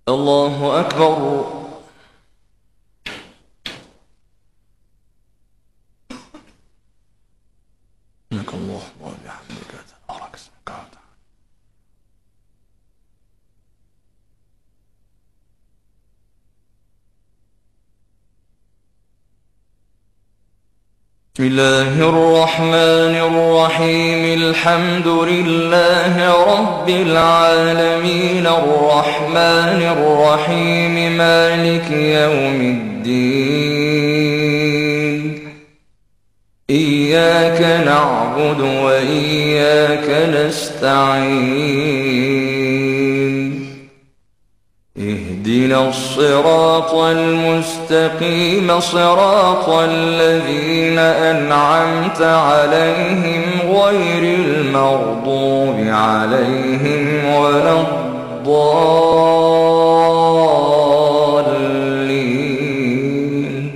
الله أكبر. سبحانك اللهم وبحمدك تبارك اسمك وتعالى. بسم الله الرحمن الرحيم. الحمد لله رب العالمين الرحمن الرحيم مالك يوم الدين. إياك نعبد وإياك نستعين. اهدنا الصراط المستقيم صراط الذين أنعمت عليهم غير المغضوب عليهم ولا الضالين.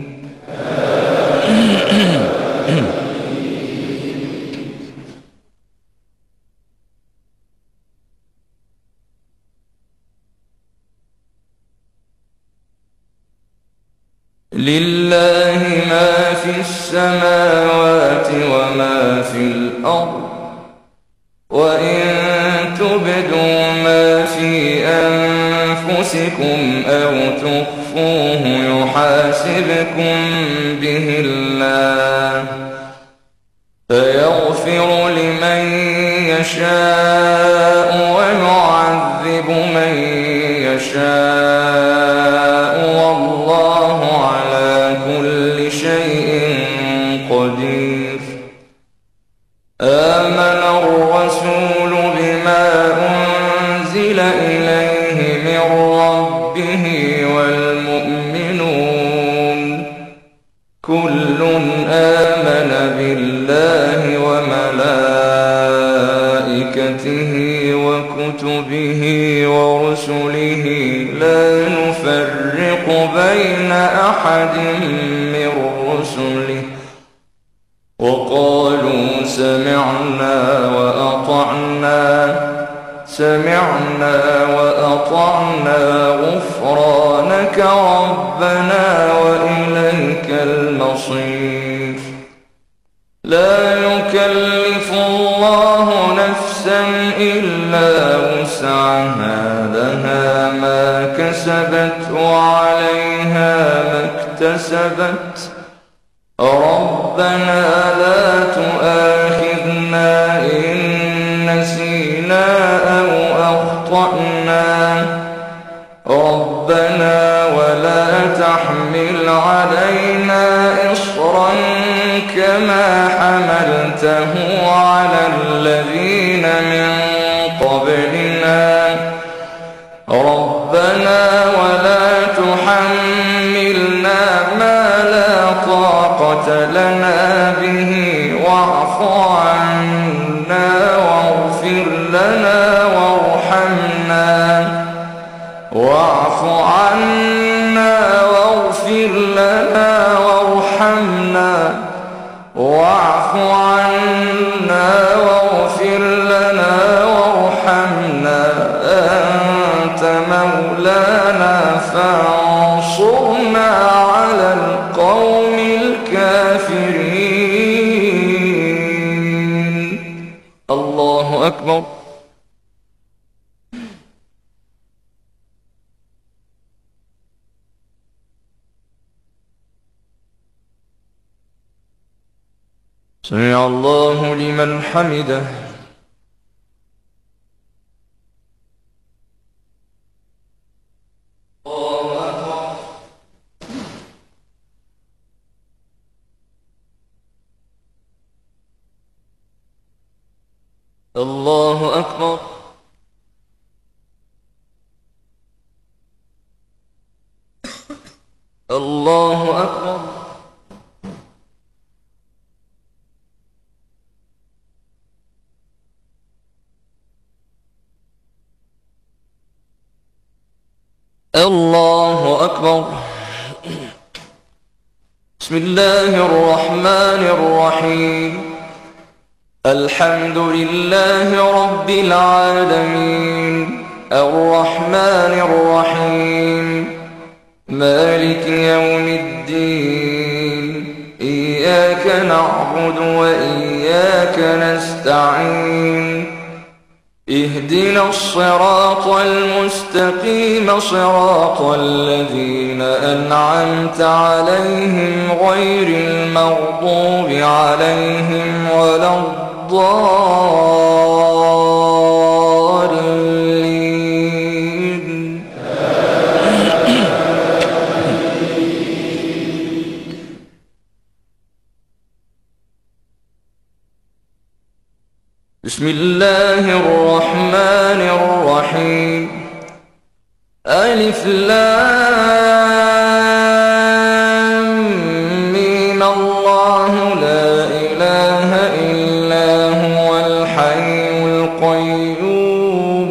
لله ما في السماوات وما في الأرض، وإن تبدوا ما في أنفسكم أو تخفوه يحاسبكم به الله، فيغفر لمن يشاء ويعذب من يشاء، والله على كل شيء قدير. آمن الرسول بما أنزل إليه من ربه والمؤمنون كل آمن بالله وملائكته وكتبه ورسله لا نفرق بين أحد من رسله، وقالوا سمعنا وأطعنا غفرانك ربنا وإليك المصير. لا يكلف الله نفسا إلا وسعها، لها ما كسبت وعليها ما اكتسبت. ربنا لا تؤاخذنا إن نسينا أو أخطأنا، ربنا ولا تحمل علينا إصرا كما حملته على الذين من قبلنا، ربنا ولا تحملنا ما لا طاقة لنا به، واعف عنا واغفر لنا وارحمنا، واعف عنا واغفر لنا وارحمنا، واعف عنا واغفر لنا وارحمنا، أنت مولانا فانصرنا على القوم الكافرين. الله أكبر. سمع الله لمن حمده. الله أكبر. الله أكبر. الله أكبر. بسم الله الرحمن الرحيم. الحمد لله رب العالمين الرحمن الرحيم مالك يوم الدين إياك نعبد وإياك نستعين اهدنا الصراط المستقيم صراط الذين أنعمت عليهم غير المغضوب عليهم ولا الضالين. بسم الله الرحمن الرحيم ألف لام ميم الله لا إله إلا هو الحي القيوم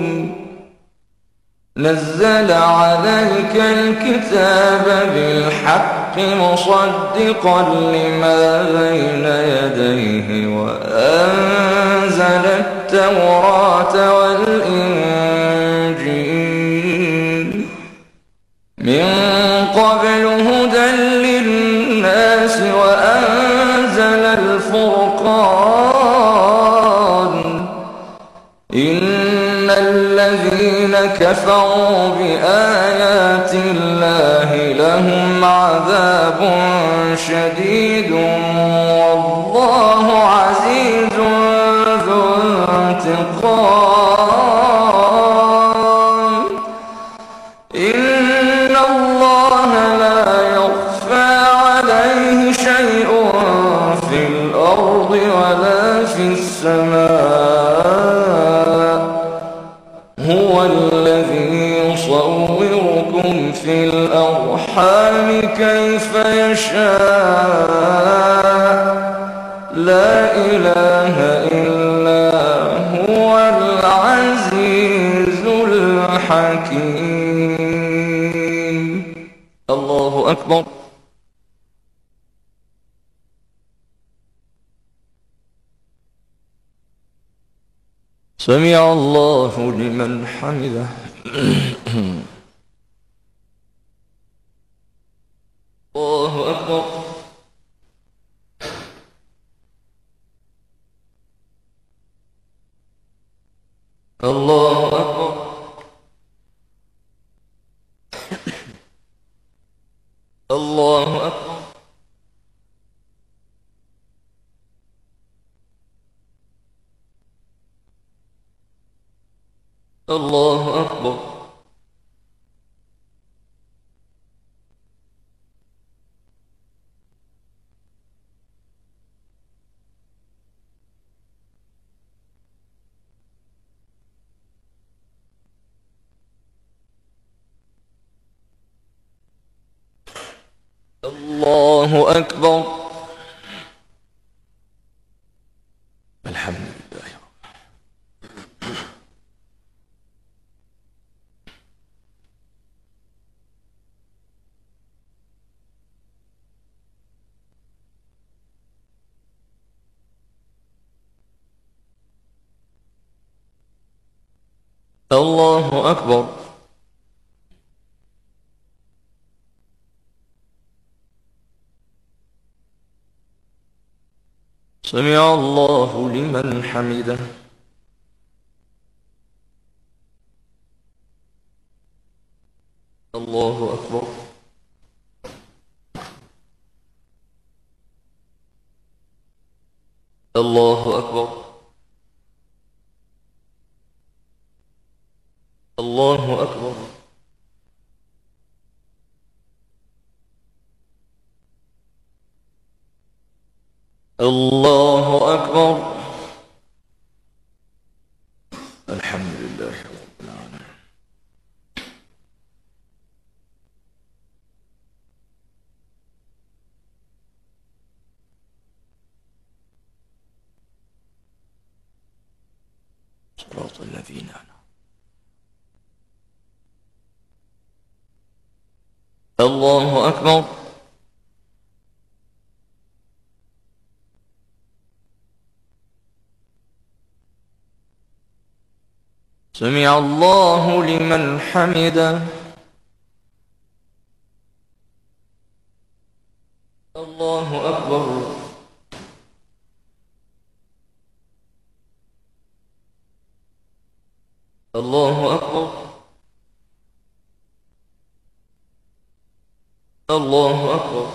نزل عليك الكتاب بالحق مصدقا لما بين يديه وأنزل التوراة والإنجيل من قبل هدى للناس وأنزل الفرقان إن الذين كفروا بآيات الله لهم عذاب شديد والله عزيز ذو انتقام إن الله لا يخفى عليه شيء في الأرض ولا في السماء هو الذي يصوركم في الأرحام كيف يشاء لا إله إلا هو العزيز الحكيم. الله أكبر. سمع الله لمن حمده. الله أكبر. الله أكبر. الله أكبر. الله أكبر. الله أكبر. الحمد لله. الله أكبر. سمع الله لمن حمده. الله أكبر. الله أكبر. الله أكبر. الله أكبر. الحمد لله رب العالمين. صراط الذين الله أكبر. سمع الله لمن حمده. الله أكبر. الله أكبر. الله أكبر.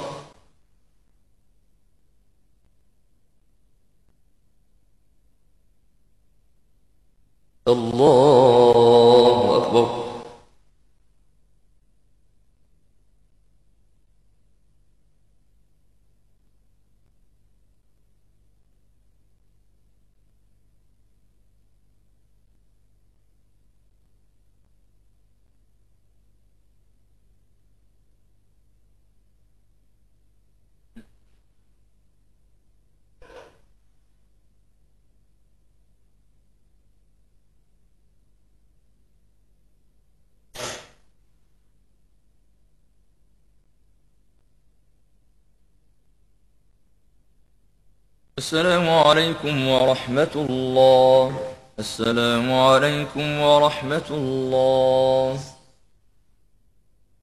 الله أكبر. السلام عليكم ورحمة الله. السلام عليكم ورحمة الله.